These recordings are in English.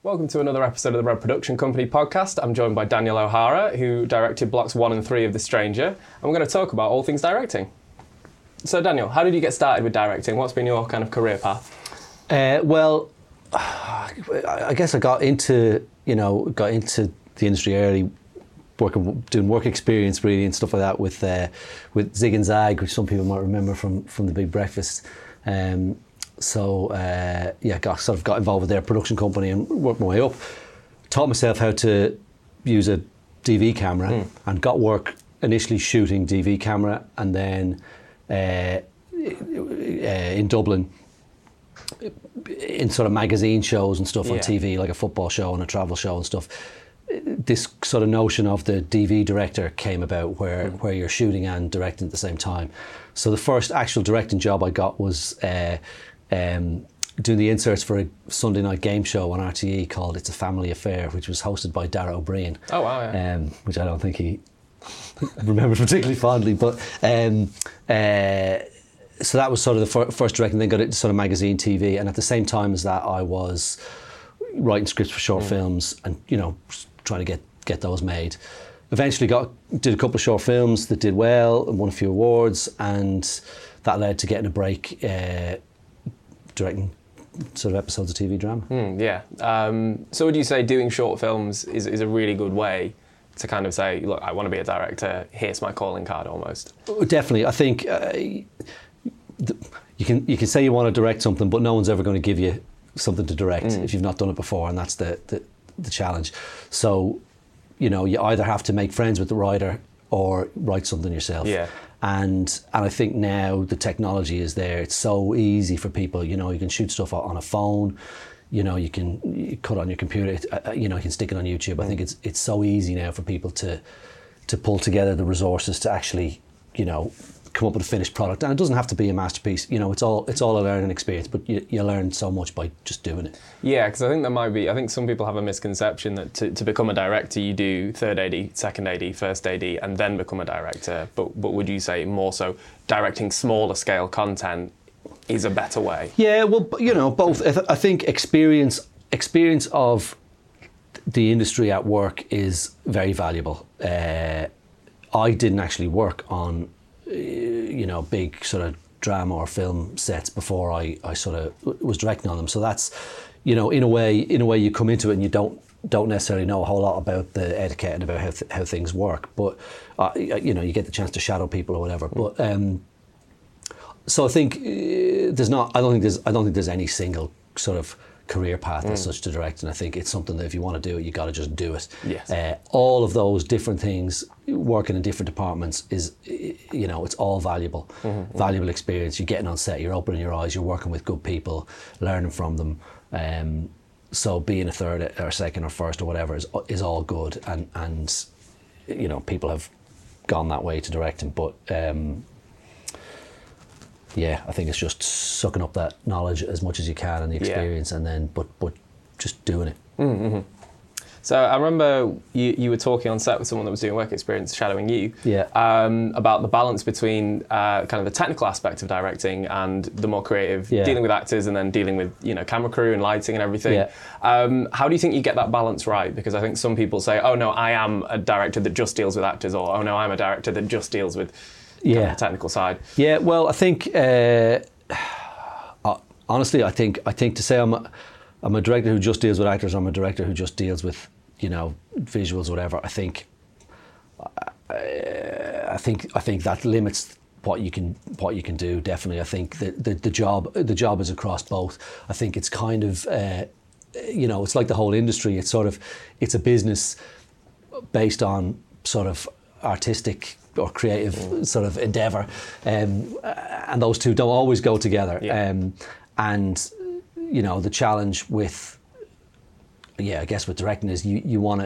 Welcome to another episode of the Red Production Company podcast. I'm joined by Daniel O'Hara, who directed blocks 1 and 3 of The Stranger, and we're going to talk about all things directing. So Daniel, how did you get started with directing? What's been your kind of career path? Well, I guess I got into the industry early, doing work experience really and stuff like that with Zig and Zag, which some people might remember from The Big Breakfast. Got involved with their production company and worked my way up. Taught myself how to use a DV camera and got work initially shooting DV camera, and then in Dublin in sort of magazine shows and stuff on TV, like a football show and a travel show and stuff. This sort of notion of the DV director came about where you're shooting and directing at the same time. So the first actual directing job I got was doing the inserts for a Sunday night game show on RTE called It's a Family Affair, which was hosted by Dara O'Brien. Oh wow, yeah. Which I don't think he remembers particularly fondly, but so that was sort of the first directing. Then got into sort of magazine TV, and at the same time as that I was writing scripts for short films and trying to get those made. Eventually did a couple of short films that did well and won a few awards, and that led to getting a break directing sort of episodes of TV drama. So would you say doing short films is a really good way to kind of say, look, I want to be a director, here's my calling card almost? Definitely. I think you can say you want to direct something, but no one's ever going to give you something to direct if you've not done it before, and that's the challenge. So, you either have to make friends with the writer or write something yourself. Yeah. And I think now the technology is there. It's so easy for people. You can shoot stuff on a phone. You can cut on your computer. You can stick it on YouTube. I think it's so easy now for people to pull together the resources to actually, come up with a finished product. And it doesn't have to be a masterpiece. It's all a learning experience, but you learn so much by just doing it. Yeah, because I think I think some people have a misconception that to become a director you do third AD, second AD, first AD, and then become a director. But would you say more so directing smaller scale content is a better way? Yeah, well, both. I think experience of the industry at work is very valuable. I didn't actually work on big sort of drama or film sets before I sort of was directing on them. So that's, in a way you come into it and you don't necessarily know a whole lot about the etiquette and about how things work. But you get the chance to shadow people or whatever. But so I think I don't think there's any single sort of career path as such to direct, and I think it's something that if you want to do it, you got to just do it. Yes. All of those different things, working in different departments, is it's all valuable, valuable experience. You're getting on set, you're opening your eyes, you're working with good people, learning from them. So being a third or second or first or whatever is all good, and people have gone that way to directing, but. I think it's just sucking up that knowledge as much as you can and the experience, and then but just doing it. Mm-hmm. So I remember you were talking on set with someone that was doing work experience, shadowing you, about the balance between kind of the technical aspect of directing and the more creative, dealing with actors and then dealing with camera crew and lighting and everything. Yeah. How do you think you get that balance right? Because I think some people say, oh no, I am a director that just deals with actors, or oh no, I'm a director that just deals with kind of the technical side. Yeah, well, I think honestly, I think to say I'm a director who just deals with actors, or I'm a director who just deals with visuals, whatever. I think that limits what you can do. Definitely, I think the job is across both. I think it's kind of it's like the whole industry. It's a business based on sort of artistic or creative sort of endeavour, and those two don't always go together. And the challenge with I guess with directing is you want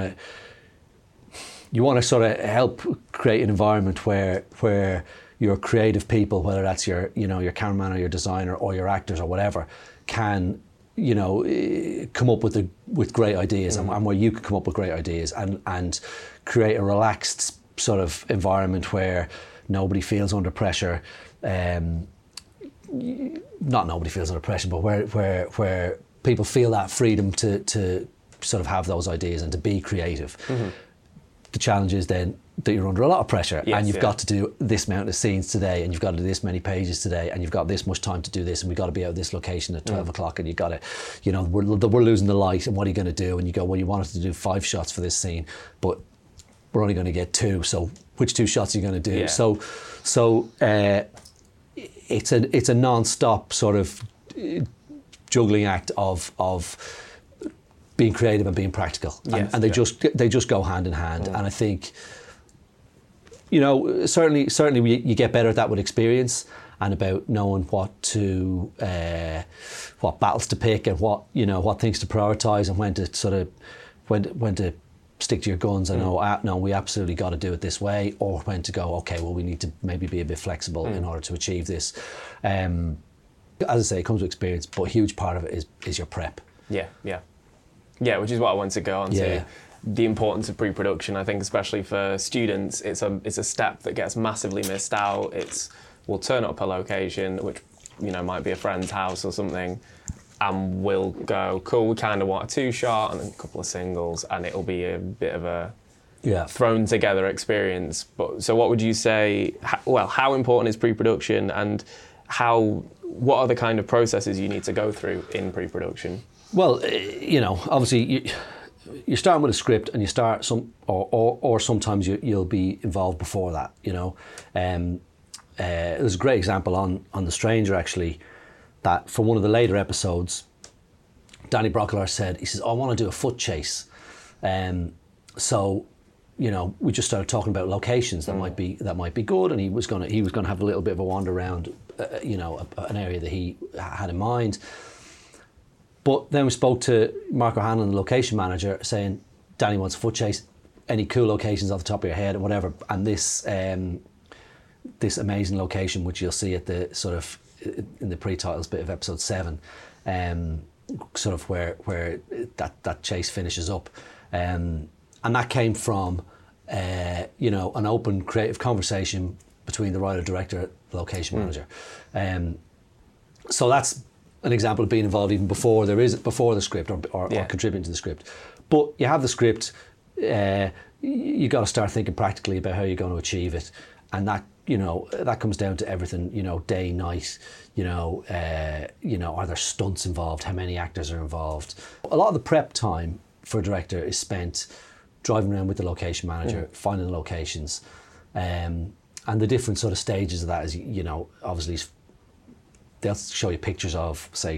to sort of help create an environment where your creative people, whether that's your cameraman or your designer or your actors or whatever, can come up with great ideas, and where you can come up with great ideas and create a relaxed sort of environment where nobody feels under pressure. Not nobody feels under pressure, but where people feel that freedom to sort of have those ideas and to be creative. Mm-hmm. The challenge is then that you're under a lot of pressure, and you've got to do this amount of scenes today, and you've got to do this many pages today, and you've got this much time to do this, and we've got to be out of this location at 12 o'clock, and you've got to, you know, we're losing the light, and what are you going to do? And you go, well, you wanted to do 5 shots for this scene, but we're only going to get 2, so which 2 shots are you going to do? Yeah. So it's a non-stop sort of juggling act of being creative and being practical, and they just go hand in hand. And I think, you know, certainly you get better at that with experience and about knowing what battles to pick and what things to prioritise and when to stick to your guns and no, we absolutely got to do it this way, or when to go, okay, well, we need to maybe be a bit flexible in order to achieve this. As I say, it comes with experience, but a huge part of it is your prep. Yeah, which is what I wanted to go on to. The importance of pre-production. I think especially for students, it's a step that gets massively missed out. We'll turn up a location, which, you know, might be a friend's house or something, and we'll go, cool, we kind of want a 2-shot and then a couple of singles, and it'll be a bit of a thrown together experience. But so what would you say, how important is pre-production, and what are the kind of processes you need to go through in pre-production? Well, you know, obviously you're starting with a script, and you start or sometimes you'll be involved before that. You know, there's a great example on The Stranger actually, that for one of the later episodes, Danny Brocklehurst said, he says, I want to do a foot chase, so, you know, we just started talking about locations that might be good, and he was going to have a little bit of a wander around, you know, an area that he had in mind. But then we spoke to Mark O'Hanlon, the location manager, saying, Danny wants a foot chase. Any cool locations off the top of your head and whatever. And this amazing location, which you'll see at the sort of in the pre-titles bit of episode 7, sort of where that chase finishes up, and that came from you know, an open creative conversation between the writer, director, location manager. So that's an example of being involved even before the script or contributing to the script. But you have the script, you got to start thinking practically about how you're going to achieve it, and that, you know, that comes down to everything, you know, day, night, you know, are there stunts involved? How many actors are involved? A lot of the prep time for a director is spent driving around with the location manager, finding locations, and the different sort of stages of that is, you know, obviously they'll show you pictures of, say,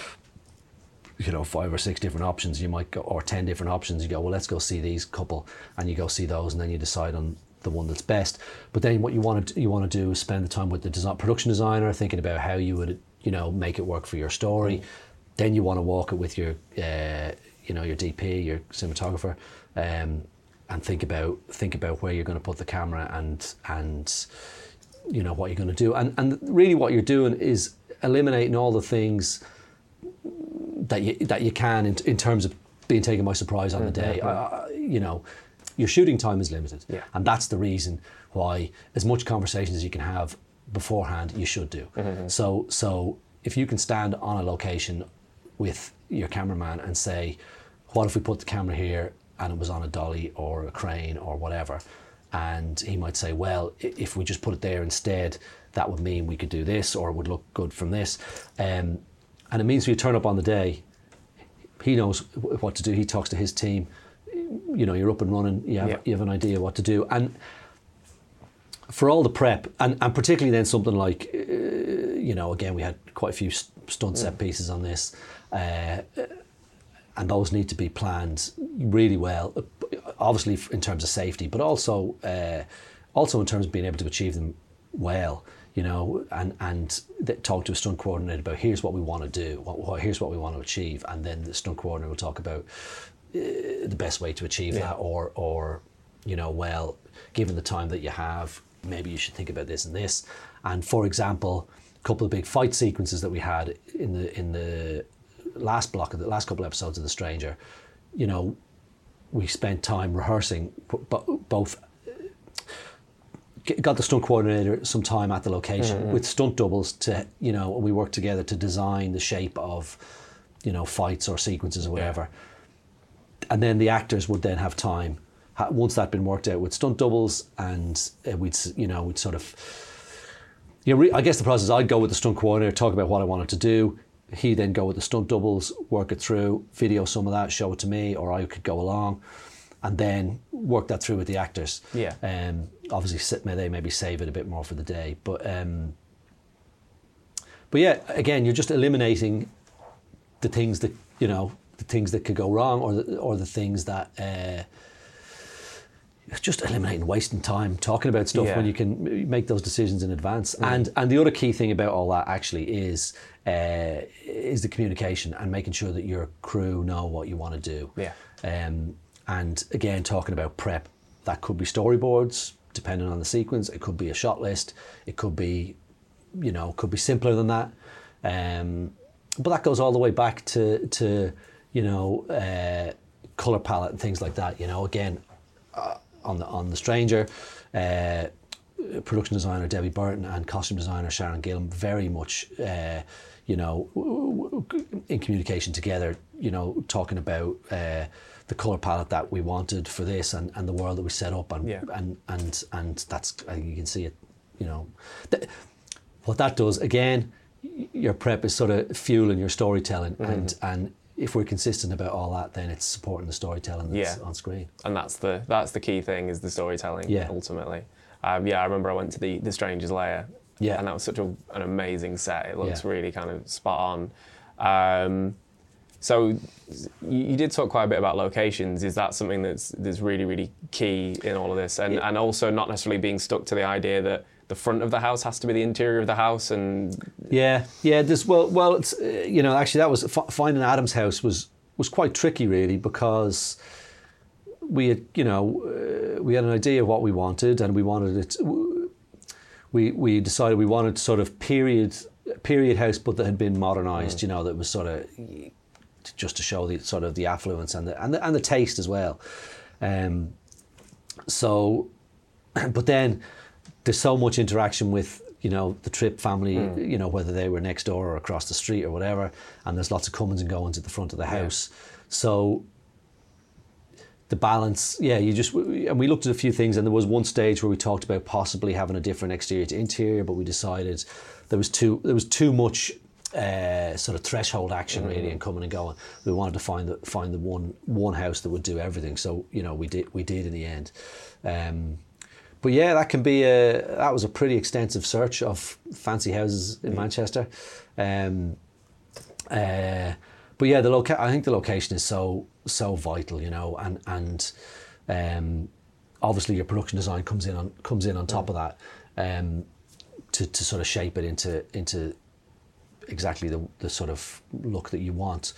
you know, 5 or 6 different options. You might go, or 10 different options. You go, well, let's go see these couple, and you go see those, and then you decide on the one that's best. But then what you want to do is spend the time with the production designer, thinking about how you would, you know, make it work for your story. Then you want to walk it with your, you know, your DP, your cinematographer, and think about where you're going to put the camera and you know, what you're going to do. And really what you're doing is eliminating all the things that you can in terms of being taken by surprise on the day. You know, your shooting time is limited, and that's the reason why as much conversations as you can have beforehand, you should do. So if you can stand on a location with your cameraman and say, what if we put the camera here and it was on a dolly or a crane or whatever, and he might say, well, if we just put it there instead, that would mean we could do this, or it would look good from this, and it means when you turn up on the day, he knows what to do. He talks to his team. You know, you're up and running. You have an idea what to do. And for all the prep, and particularly then something like, you know, again, we had quite a few stunt set pieces on this, and those need to be planned really well, obviously in terms of safety, but also in terms of being able to achieve them well, you know, and talk to a stunt coordinator about, here's what we want to do, here's what we want to achieve, and then the stunt coordinator will talk about the best way to achieve that, or you know, well, given the time that you have, maybe you should think about this and this. And for example, a couple of big fight sequences that we had in the last block of the last couple of episodes of The Stranger, you know, we spent time rehearsing, both got the stunt coordinator some time at the location with stunt doubles to, you know, we worked together to design the shape of fights or sequences or whatever. And then the actors would then have time, once that'd been worked out, with stunt doubles, and we'd sort of, I guess the process, I'd go with the stunt coordinator, talk about what I wanted to do. He'd then go with the stunt doubles, work it through, video some of that, show it to me, or I could go along, and then work that through with the actors. Yeah. Obviously, they maybe save it a bit more for the day, but yeah, again, you're just eliminating the things that could go wrong, or the things that just eliminating wasting time talking about stuff when you can make those decisions in advance. And the other key thing about all that actually is the communication and making sure that your crew know what you want to do. Yeah. And again, talking about prep, that could be storyboards depending on the sequence. It could be a shot list. It could be, could be simpler than that. But that goes all the way back to color palette and things like that. Again, on the Stranger, production designer Debbie Burton and costume designer Sharon Gillam very much, in communication together. Talking about the color palette that we wanted for this and the world that we set up, and that's, you can see it. What that does, again, your prep is sort of fueling your storytelling, and if we're consistent about all that, then it's supporting the storytelling that's on screen. And that's the key thing, is the storytelling, ultimately. I remember I went to the Stranger's Lair, and that was such an amazing set. It looks really kind of spot on. So you did talk quite a bit about locations. Is that something that's really, really key in all of this? And also not necessarily being stuck to the idea that the front of the house has to be the interior of the house, and there's it's actually that was finding Adam's house was quite tricky, really, because we had we had an idea of what we wanted, and we wanted it. We decided we wanted sort of period house, but that had been modernised. That was sort of just to show the sort of the affluence and the taste as well. But then there's so much interaction with the Tripp family, whether they were next door or across the street or whatever, and there's lots of comings and goings at the front of the house. So the balance, and we looked at a few things, and there was one stage where we talked about possibly having a different exterior to interior, but we decided there was too much sort of threshold action really, and coming and going. We wanted to find the one house that would do everything. So we did in the end. But that can be that was a pretty extensive search of fancy houses in Manchester. But I think the location is so vital, and obviously your production design comes in on top of that, to sort of shape it into exactly the sort of look that you want.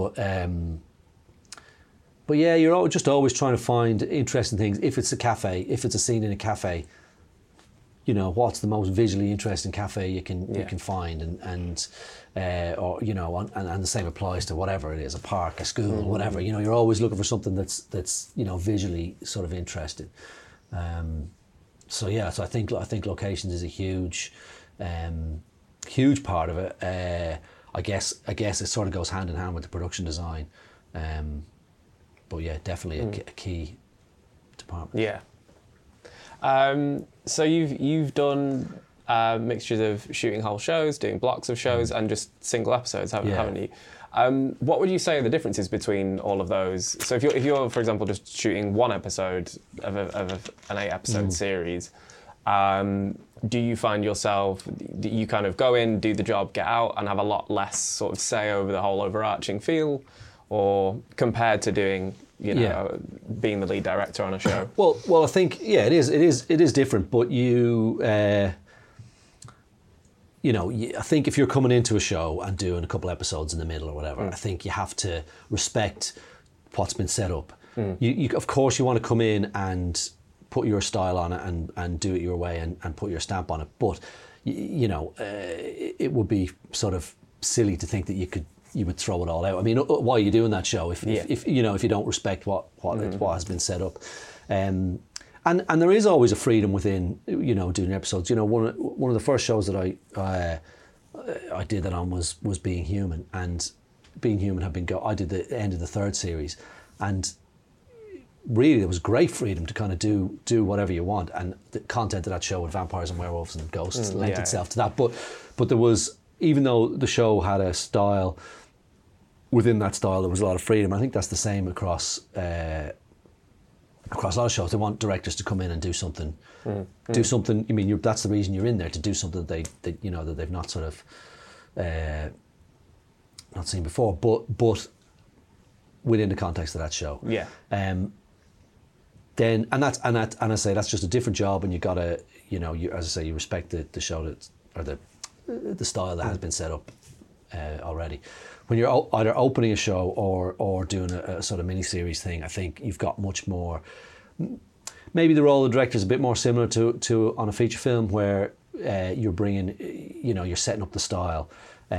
But you're just always trying to find interesting things. If it's a cafe, if it's a scene in a cafe, what's the most visually interesting cafe you can find, and the same applies to whatever it is, a park, a school, whatever. You're always looking for something that's visually sort of interesting. So I think locations is a huge part of it. I guess it sort of goes hand in hand with the production design. But definitely a key department. Yeah. So you've done mixtures of shooting whole shows, doing blocks of shows, and just single episodes, haven't you? What would you say are the differences between all of those? So if you're for example just shooting one episode of an 8-episode series, do you find yourself, you kind of go in, do the job, get out, and have a lot less sort of say over the whole overarching feel? Or compared to doing, being the lead director on a show? Well, I think it is different. But I think if you're coming into a show and doing a couple episodes in the middle or whatever, I think you have to respect what's been set up. You of course you want to come in and put your style on it and do it your way and put your stamp on it. But it would be sort of silly to think that you would throw it all out. I mean, why are you doing that show if you don't respect what has been set up? And there is always a freedom within doing episodes. One of the first shows that I did that on was Being Human, and Being Human had been I did the end of the 3rd series, and really there was great freedom to kind of do whatever you want, and the content of that show with vampires and werewolves and ghosts lent itself to that. But there was, even though the show had a style, within that style there was a lot of freedom. I think that's the same across a lot of shows. They want directors to come in and do something. Do something. I mean, that's the reason you're in there, to do something that that they've not sort of not seen before, but within the context of that show. Yeah. Then and I say that's just a different job, and you gotta, you, as I say, you respect the show or the style that has been set up already. When you're either opening a show or doing a sort of mini-series thing, I think you've got much more. Maybe the role of the director is a bit more similar to on a feature film, where you're bringing, you're setting up the style.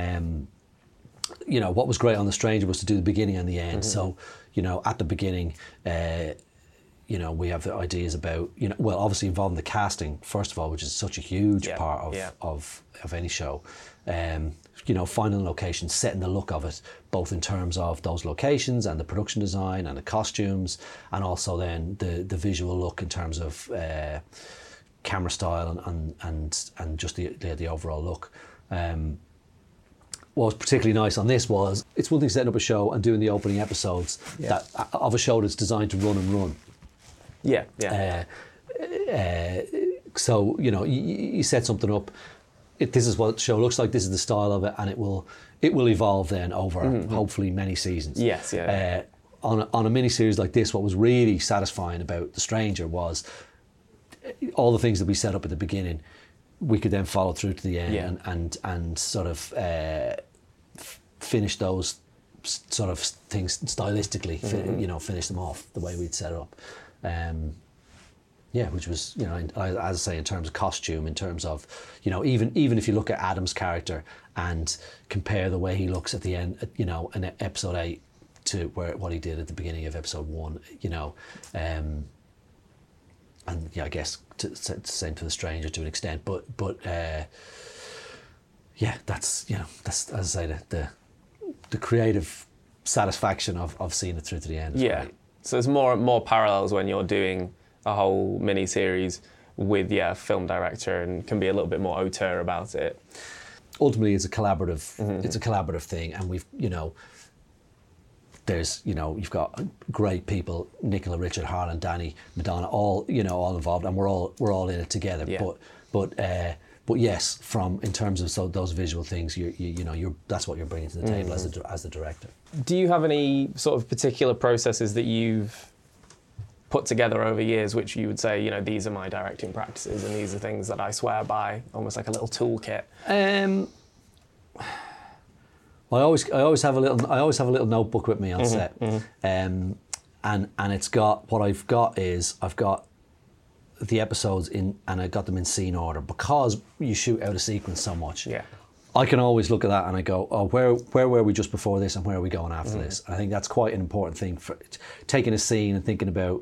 What was great on The Stranger was to do the beginning and the end. So, at the beginning, we have the ideas about, obviously involving the casting, first of all, which is such a huge part of any show. Finding locations, setting the look of it, both in terms of those locations and the production design and the costumes, and also then the visual look in terms of camera style and just the overall look. What was particularly nice on this was, it's one thing setting up a show and doing the opening episodes of a show that's designed to run and run. Yeah, yeah. So, you set something up. This is what the show looks like. This is the style of it, and it will evolve then over hopefully many seasons. Yes, yeah. On a mini series like this, what was really satisfying about The Stranger was all the things that we set up at the beginning, we could then follow through to the end and sort of finish those sort of things stylistically. Finish them off the way we'd set it up. Which was, as I say, in terms of costume, in terms of, even if you look at Adam's character and compare the way he looks at the end, in episode 8 to what he did at the beginning of episode 1, I guess to same for The Stranger to an extent, but that's as I say, the creative satisfaction of seeing it through to the end. Yeah. Great. So there's more parallels when you're doing a whole mini-series with a film director, and can be a little bit more auteur about it. Ultimately, it's a collaborative. It's a collaborative thing, and we've there's you've got great people: Nicola, Richard, Harlan, Danny, Madonna, all involved, and we're all in it together. Yeah. But yes, in terms of those visual things, you're that's what you're bringing to the table as the director. Do you have any sort of particular processes that you've put together over years, which you would say, these are my directing practices, and these are things that I swear by, almost like a little toolkit? I always have a little notebook with me on set, and it's got, what I've got is I've got the episodes in, and I got them in scene order, because you shoot out a sequence so much. Yeah. I can always look at that and I go, oh, where were we just before this, and where are we going after this? And I think that's quite an important thing for taking a scene and thinking about,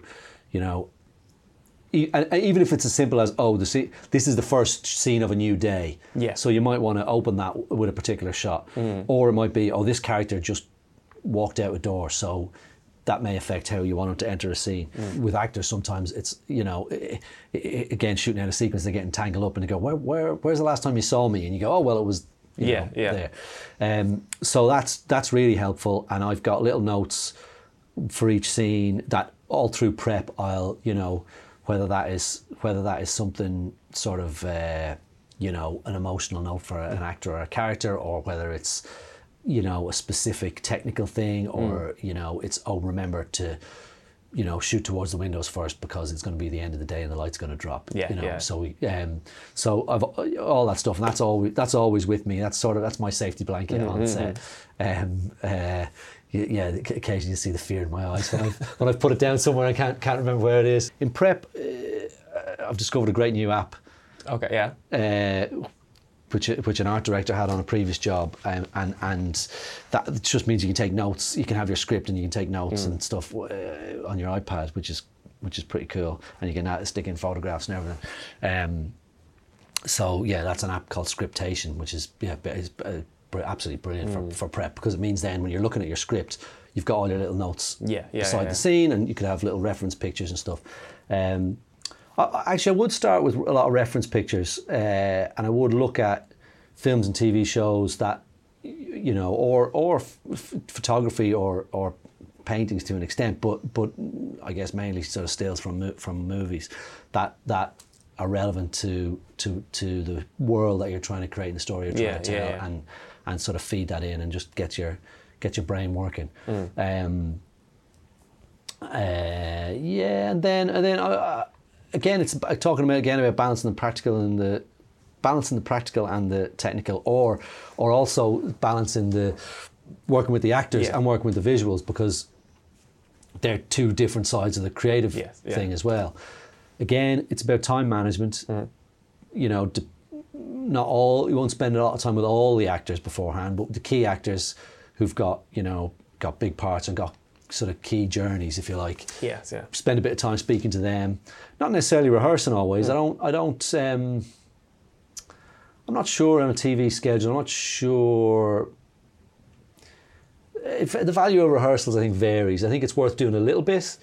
even if it's as simple as, this is the first scene of a new day. Yeah. So you might want to open that with a particular shot. Or it might be, this character just walked out a door, so that may affect how you want them to enter a scene. With actors, sometimes it's, again, shooting out a sequence, they're getting tangled up and they go, where's the last time you saw me? And you go, oh, well, it was there. So that's really helpful. And I've got little notes for each scene that all through prep, I'll, whether that is something sort of, an emotional note for an actor or a character, or whether it's, a specific technical thing, or, it's, remember to, shoot towards the windows first, because it's going to be the end of the day and the light's going to drop. So I've all that stuff, and that's always with me. That's my safety blanket on set. Occasionally you see the fear in my eyes when I've put it down somewhere and can't remember where it is. In prep, I've discovered a great new app. Okay, yeah. Which an art director had on a previous job, and that just means you can take notes. You can have your script and you can take notes and stuff on your iPad, which is pretty cool. And you can stick in photographs and everything. So that's an app called Scriptation, which is absolutely brilliant for prep, because it means then when you're looking at your script, you've got all your little notes beside the scene, and you could have little reference pictures and stuff. Actually, I would start with a lot of reference pictures, and I would look at films and TV shows that, you know, or photography or paintings to an extent, but I guess mainly sort of stills from movies that are relevant to the world that you're trying to create and the story you're trying to tell, and sort of feed that in and just get your brain working. And then again, it's talking about balancing the practical and the technical, or also balancing the working with the actors and working with the visuals, because they're two different sides of the creative thing as well. Again, it's about time management. You know, you won't spend a lot of time with all the actors beforehand, but the key actors who've got big parts and got sort of key journeys, if you like. Spend a bit of time speaking to them, not necessarily rehearsing always. I'm not sure on a TV schedule. I'm not sure. If the value of rehearsals, I think, varies. I think it's worth doing a little bit.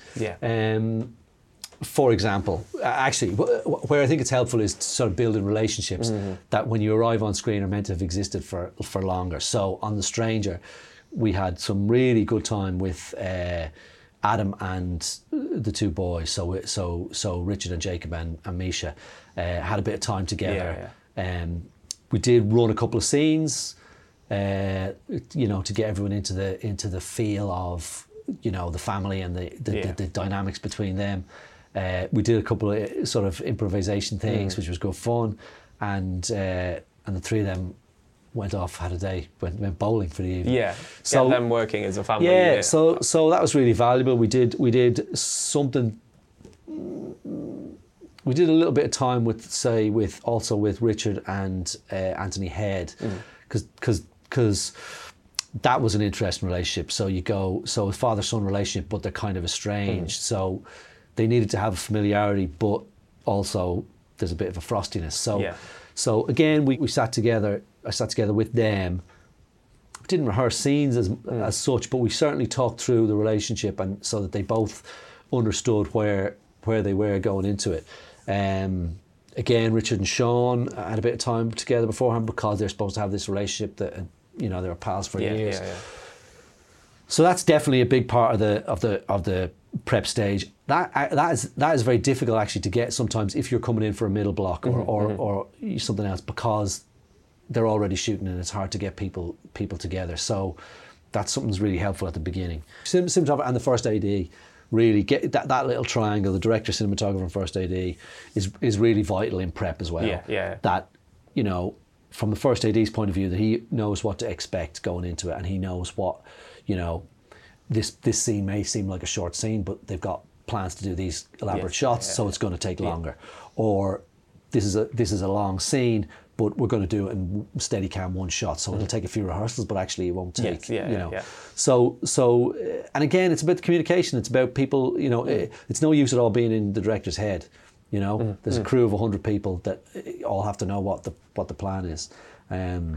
For example, actually, where I think it's helpful is sort of building relationships that when you arrive on screen are meant to have existed for longer. So on The Stranger, we had some really good time with Adam and the two boys. So Richard and Jacob and Misha had a bit of time together. We did run a couple of scenes, you know, to get everyone into the feel of, you know, the family and the dynamics between them. We did a couple of sort of improvisation things, which was good fun, and the three of them went off, had a day, went bowling for the evening. So get them working as a family. So that was really valuable. We did something. We did a little bit of time with Richard and Anthony Head, because that was an interesting relationship. So a father-son relationship, but they're kind of estranged. So they needed to have a familiarity, but also there's a bit of a frostiness. So again, we sat together. I sat together with them. We didn't rehearse scenes as such, but we certainly talked through the relationship, and so that they both understood where they were going into it. Again, Richard and Sean had a bit of time together beforehand, because they're supposed to have this relationship that, you know, they were pals for years. So that's definitely a big part of the prep stage. That is very difficult actually to get sometimes if you're coming in for a middle block or something else, because they're already shooting and it's hard to get people together. So that's something that's really helpful at the beginning. Cinematographer and the first AD. Really get that little triangle, the director, cinematographer, and first AD is really vital in prep as well. That, you know, from the first AD's point of view, that he knows what to expect going into it, and he knows what, you know, this scene may seem like a short scene, but they've got plans to do these elaborate shots, so it's going to take longer. Or this is a long scene, but we're going to do it in steady cam one shot, so it'll take a few rehearsals, but actually it won't take, you know. So, and again, it's about the communication. It's about people, you know, it's no use at all being in the director's head, you know. There's a crew of 100 people that all have to know what the plan is. I'm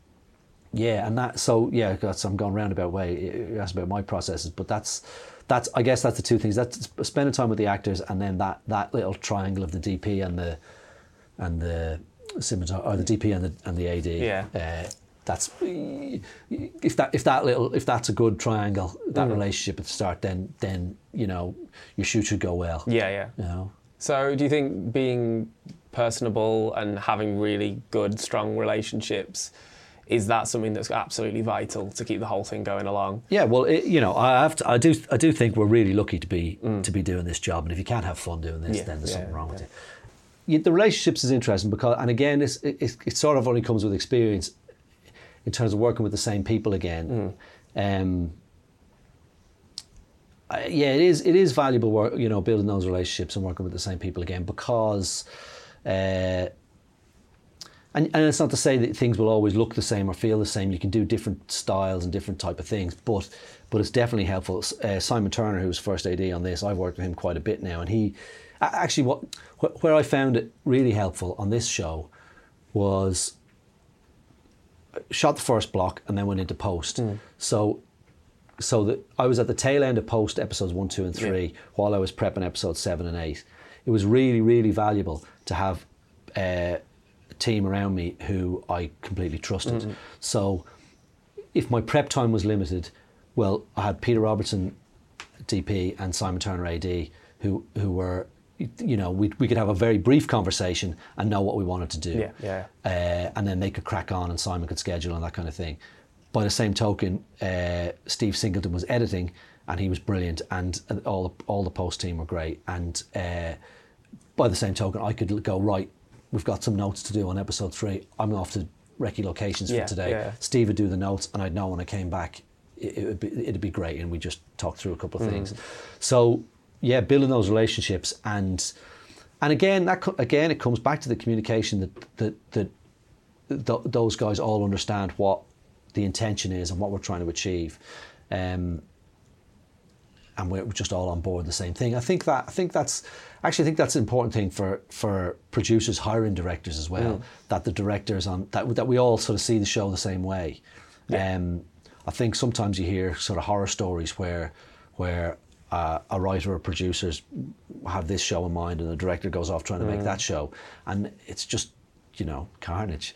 going roundabout way. You asked about my processes, but that's I guess that's the two things. That's spending time with the actors, and then that little triangle of the DP and the cinematographer, or the DP and the AD. That's if that's a good triangle, that relationship at the start, then you know your shoot should go well. You know. So do you think being personable and having really good, strong relationships, is that something that's absolutely vital to keep the whole thing going along? Yeah, well, you know, I do think we're really lucky to be doing this job, and if you can't have fun doing this, then there's something wrong with it. The relationships is interesting because, and again, it sort of only comes with experience in terms of working with the same people again. It is valuable work, you know, building those relationships and working with the same people again, because, and it's not to say that things will always look the same or feel the same. You can do different styles and different type of things, but it's definitely helpful. Simon Turner, who was first AD on this, I've worked with him quite a bit now, and he actually where I found it really helpful on this show was shot the first block and then went into post. So I was at the tail end of post episodes 1, 2 and 3 while I was prepping episodes 7 and 8. It was really, really valuable to have a team around me who I completely trusted. So if my prep time was limited, well, I had Peter Robertson, DP, and Simon Turner, AD, who were, you know, we could have a very brief conversation and know what we wanted to do. And then they could crack on and Simon could schedule and that kind of thing. By the same token, Steve Singleton was editing and he was brilliant, and all the post team were great. And by the same token, I could go, right, we've got some notes to do on episode 3. I'm off to recce locations for today. Steve would do the notes and I'd know when I came back it'd be great, and we just talked through a couple of things. So yeah, building those relationships, and again it comes back to the communication that those guys all understand what the intention is and what we're trying to achieve, and we're just all on board the same thing. I think that's an important thing for producers hiring directors as well, that the directors that we all sort of see the show the same way. I think sometimes you hear sort of horror stories where a writer or producers have this show in mind and the director goes off trying to make that show, and it's just, you know, carnage.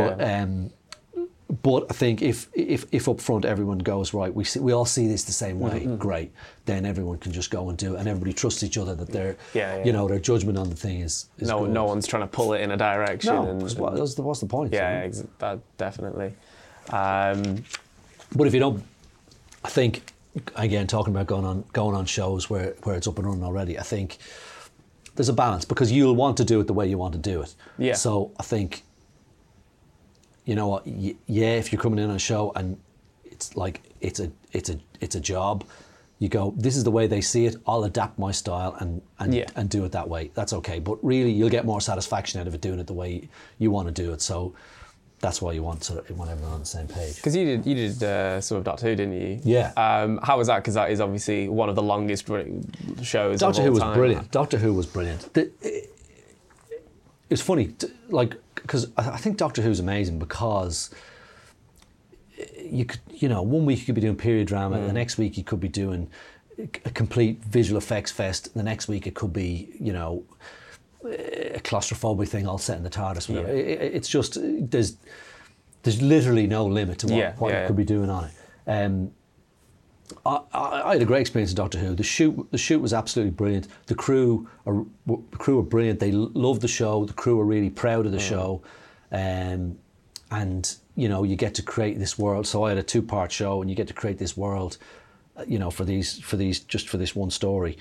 But I think if up front everyone goes, right, we all see this the same way, great, then everyone can just go and do it, and everybody trusts each other that their you know, their judgment on the thing is no good. No one's trying to pull it in a direction. What's the point? That definitely. But if you don't, I think, again, talking about going on shows where it's up and running already, I think there's a balance, because you'll want to do it the way you want to do it. So I think, you know what, if you're coming in on a show and it's like it's a job, you go, this is the way they see it, I'll adapt my style and do it that way. That's okay. But really, you'll get more satisfaction out of it doing it the way you want to do it. So that's why you want everyone on the same page. Because you did some of Doctor Who, didn't you? Yeah. How was that? Because that is obviously one of the longest shows. Doctor Who was time. brilliant. Doctor Who was brilliant. It was funny, like, because I think Doctor Who's amazing because you could, you know, one week you could be doing period drama, the next week you could be doing a complete visual effects fest, the next week it could be, you know, a claustrophobic thing all set in the TARDIS. Whatever. It's just there's literally no limit to what you could be doing on it. I had a great experience in Doctor Who. The shoot was absolutely brilliant. The crew were brilliant. They loved the show. The crew were really proud of the show, and you know, you get to create this world. So I had a 2-part show, and you get to create this world, you know, for this one story.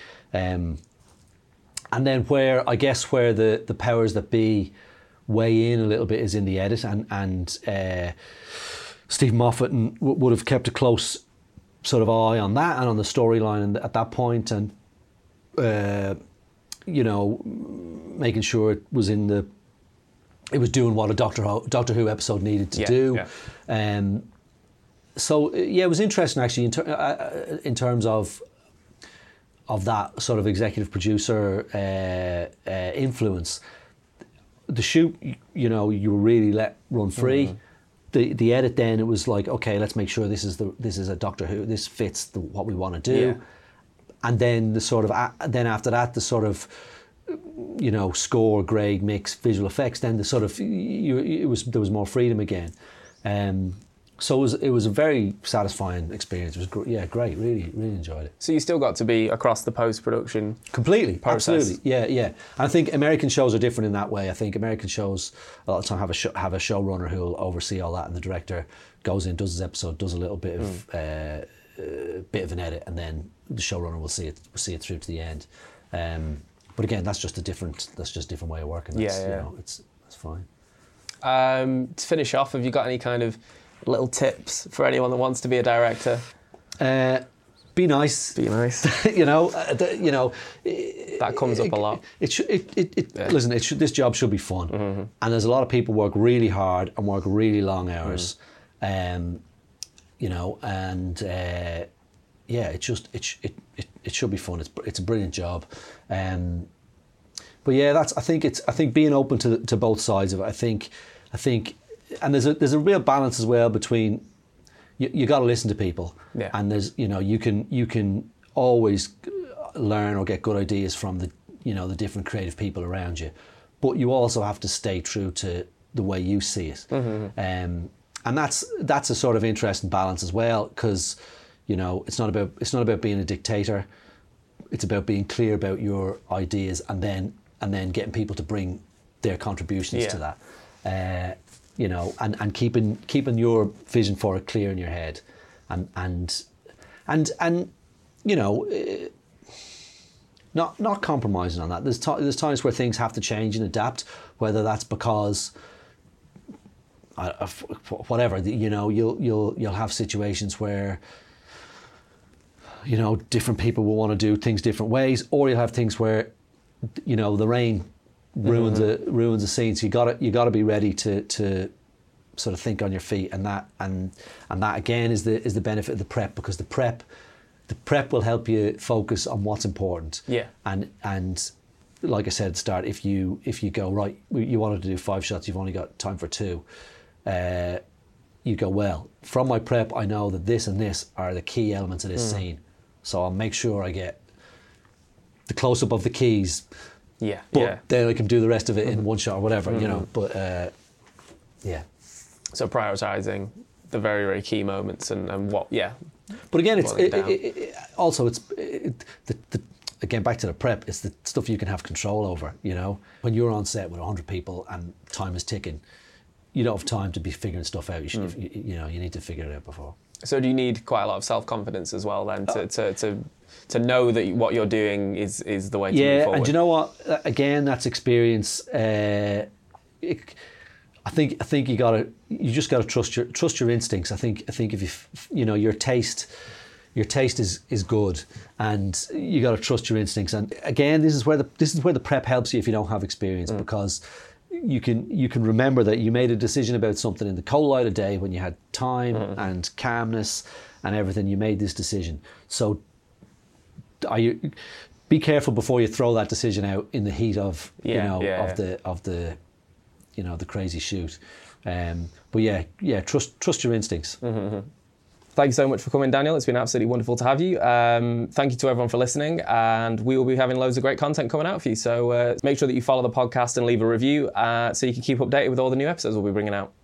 And then where the powers that be weigh in a little bit is in the edit, and Stephen Moffat would have kept a close sort of eye on that and on the storyline at that point, and you know, making sure it was doing what a Doctor Who episode needed to do. So it was interesting actually in terms of that sort of executive producer influence. The shoot, you know, you were really let run free. The edit, then it was like, okay, let's make sure this is a Doctor Who, this fits what we want to do. And then then after that, the sort of, you know, score, grade, mix, visual effects, then the sort of there was more freedom again. So it was a very satisfying experience. It was great. Really enjoyed it. So you still got to be across the post-production completely, process. Absolutely, yeah. I think American shows are different in that way. I think American shows a lot of time have a showrunner who will oversee all that, and the director goes in, does his episode, does a little bit of an edit, and then the showrunner will see it through to the end. But again, that's just a different way of working. You know, it's fine. To finish off, have you got any kind of little tips for anyone that wants to be a director? Be nice. Be nice. you know, that comes up a lot. Listen, this job should be fun, and there's a lot of people work really hard and work really long hours, you know, and it should be fun. It's a brilliant job, but yeah, I think being open to both sides of it. I think and there's a real balance as well between you got to listen to people, and there's you can always learn or get good ideas from the different creative people around you, but you also have to stay true to the way you see it, and that's a sort of interesting balance as well, because it's not about being a dictator. It's about being clear about your ideas and then getting people to bring their contributions to that. And keeping your vision for it clear in your head, and not compromising on that. There's times where things have to change and adapt, whether that's because whatever, you'll have situations where different people will want to do things different ways, or you'll have things where the rain ruins a scene. So you got to be ready to sort of think on your feet, and that again is the benefit of the prep, because the prep will help you focus on what's important. Yeah. And like I said at the start, if you go, right, you wanted to do 5 shots, you've only got time for 2. You go, well, from my prep, I know that this and this are the key elements of this scene, so I'll make sure I get the close up of the keys. Yeah. But then I can do the rest of it in one shot or whatever, But yeah. So prioritizing the very, very key moments and what, But again, again, back to the prep, it's the stuff you can have control over. When you're on set with 100 people and time is ticking, you don't have time to be figuring stuff out. You need to figure it out before. So do you need quite a lot of self-confidence as well then to know that what you're doing is the way to move forward? And do you know what? Again, that's experience. I think you just gotta trust your instincts. I think if your taste is good, and you got to trust your instincts. And again, this is where the prep helps you if you don't have experience, because you can remember that you made a decision about something in the cold light of day when you had time and calmness and everything. You made this decision. So be careful before you throw that decision out in the heat of the crazy shoot. But trust your instincts. Thank you so much for coming, Daniel. It's been absolutely wonderful to have you. Thank you to everyone for listening, and we will be having loads of great content coming out for you. So make sure that you follow the podcast and leave a review so you can keep updated with all the new episodes we'll be bringing out.